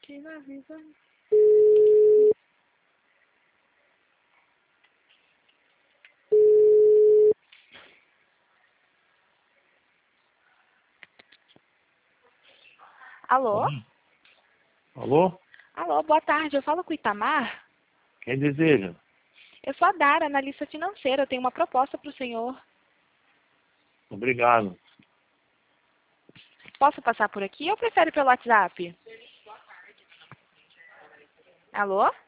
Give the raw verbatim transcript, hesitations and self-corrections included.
Que na vida. Alô? Alô? Alô, boa tarde. Eu falo com o Itamar. Quem deseja? Eu sou a Dara, analista financeira. Eu tenho uma proposta para o senhor. Obrigado. Posso passar por aqui ou prefere pelo WhatsApp? Alô?